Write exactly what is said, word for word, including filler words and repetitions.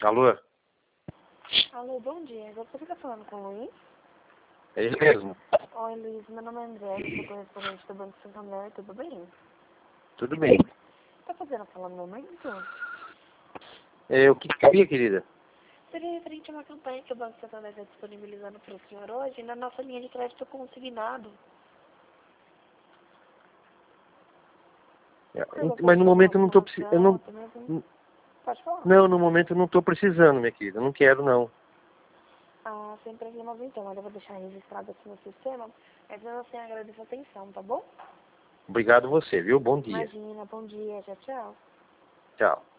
Alô? Alô, bom dia. Você fica falando com o Luiz? É ele mesmo. Oi, Luiz. Meu nome é André, eu sou correspondente do Banco Santander. Tudo bem? Tudo bem. Tá fazendo falar no momento? É, o que queria, querida? Seria referente a uma campanha que o Banco Santander está disponibilizando para o senhor hoje na nossa linha de crédito consignado. É, Você gostaria mas de no fazer uma momento eu não tô precisando. Eu não, promoção, até mesmo? Pode falar. não, no momento eu não tô precisando, minha querida. Eu não quero, não. Ah, sem problemas então. Eu vou deixar registrado aqui no sistema. Mas eu assim agradeço a atenção, tá bom? Obrigado você, viu? Bom dia. Imagina. Bom dia. Tchau, tchau. Tchau.